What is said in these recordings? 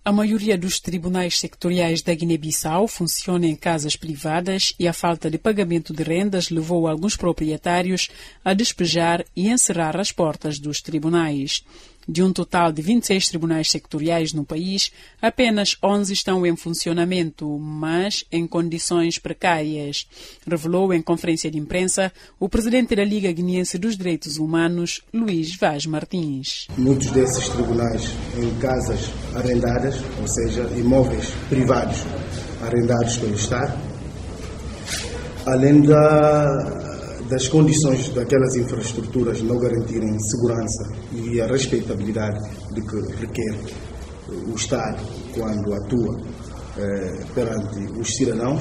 A maioria dos tribunais sectoriais da Guiné-Bissau funciona em casas privadas e a falta de pagamento de rendas levou alguns proprietários a despejar e encerrar as portas dos tribunais. De um total de 26 tribunais sectoriais no país, apenas 11 estão em funcionamento, mas em condições precárias, revelou em conferência de imprensa o presidente da Liga Guineense dos Direitos Humanos, Luís Vaz Martins. Muitos desses tribunais em casas arrendadas, ou seja, imóveis privados arrendados pelo Estado, além das condições daquelas infraestruturas não garantirem segurança e a respeitabilidade de que requer o Estado quando atua perante os cidadãos,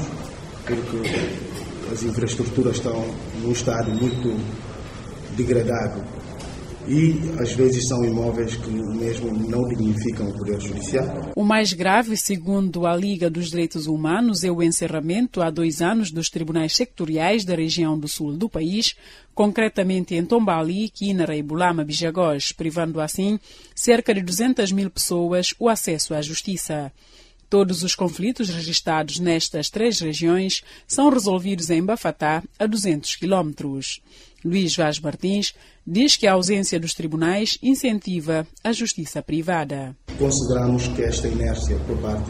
porque as infraestruturas estão num estado muito degradado e às vezes são imóveis que mesmo não dignificam o Poder Judiciário. O mais grave, segundo a Liga dos Direitos Humanos, é o encerramento há 2 anos dos tribunais sectoriais da região do sul do país, concretamente em Tombali, Quina e Bulama Bijagós, privando assim cerca de 200 mil pessoas o acesso à justiça. Todos os conflitos registados nestas 3 regiões são resolvidos em Bafatá, a 200 quilómetros. Luís Vaz Martins diz que a ausência dos tribunais incentiva a justiça privada. Consideramos que esta inércia por parte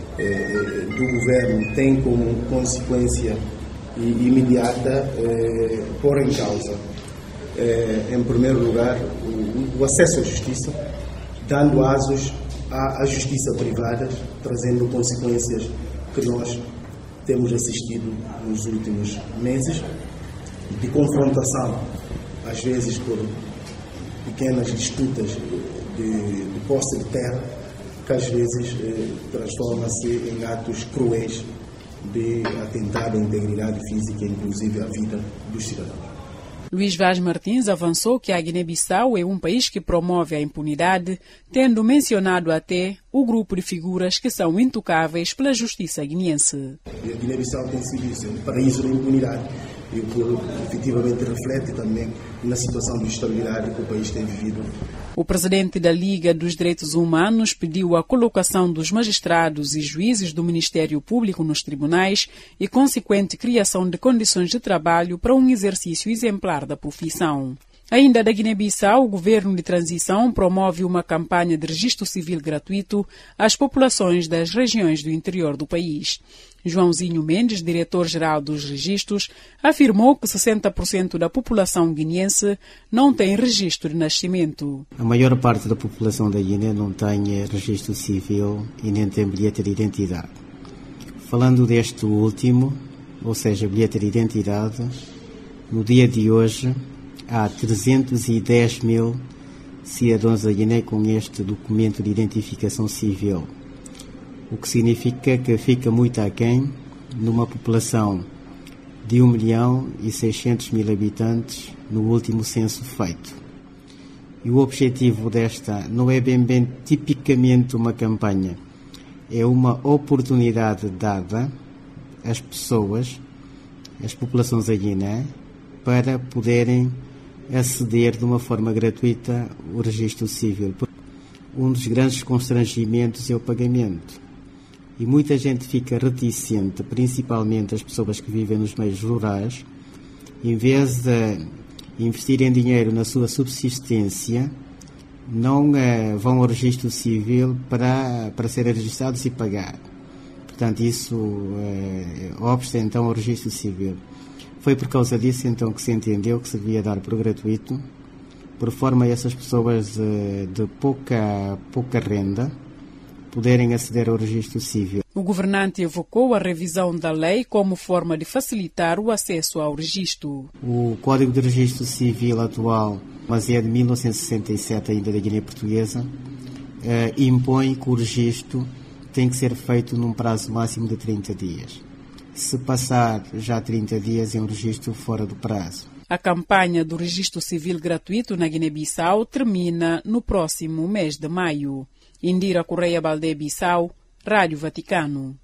do governo tem como consequência imediata pôr em causa, em primeiro lugar, o acesso à justiça, dando asos à justiça privada, trazendo consequências que nós temos assistido nos últimos meses, de confrontação, às vezes por pequenas disputas de posse de terra, que às vezes transforma-se em atos cruéis de atentado à integridade física, inclusive à vida dos cidadãos. Luís Vaz Martins avançou que a Guiné-Bissau é um país que promove a impunidade, tendo mencionado até o grupo de figuras que são intocáveis pela justiça guineense. E a Guiné-Bissau tem sido isso, um paraíso da impunidade, e o que efetivamente reflete também na situação de instabilidade que o país tem vivido. O presidente da Liga dos Direitos Humanos pediu a colocação dos magistrados e juízes do Ministério Público nos tribunais e consequente criação de condições de trabalho para um exercício exemplar da profissão. Ainda da Guiné-Bissau, o governo de transição promove uma campanha de registro civil gratuito às populações das regiões do interior do país. Joãozinho Mendes, diretor-geral dos registros, afirmou que 60% da população guineense não tem registro de nascimento. A maior parte da população da Guiné não tem registro civil e nem tem bilhete de identidade. Falando deste último, ou seja, bilhete de identidade, no dia de hoje há 310 mil cidadãos da Guiné com este documento de identificação civil, o que significa que fica muito aquém numa população de 1.600.000 habitantes no último censo feito. E o objetivo desta não é bem tipicamente uma campanha, é uma oportunidade dada às pessoas, às populações da Guiné, para poderem aceder de uma forma gratuita ao registro civil. Um dos grandes constrangimentos é o pagamento. E muita gente fica reticente, principalmente as pessoas que vivem nos meios rurais, em vez de investirem dinheiro na sua subsistência, não vão ao registro civil para serem registrados e pagar. Portanto, isso obsta então ao registro civil. Foi por causa disso então que se entendeu que se devia dar por gratuito, por forma a essas pessoas de pouca renda poderem aceder ao registro civil. O governante evocou a revisão da lei como forma de facilitar o acesso ao registro. O Código de Registro Civil atual, mas é de 1967 ainda da Guiné Portuguesa, impõe que o registro tem que ser feito num prazo máximo de 30 dias. Se passar já 30 dias, é um registro fora do prazo. A campanha do registro civil gratuito na Guiné-Bissau termina no próximo mês de maio. Indira Correia Baldé, Bissau, Rádio Vaticano.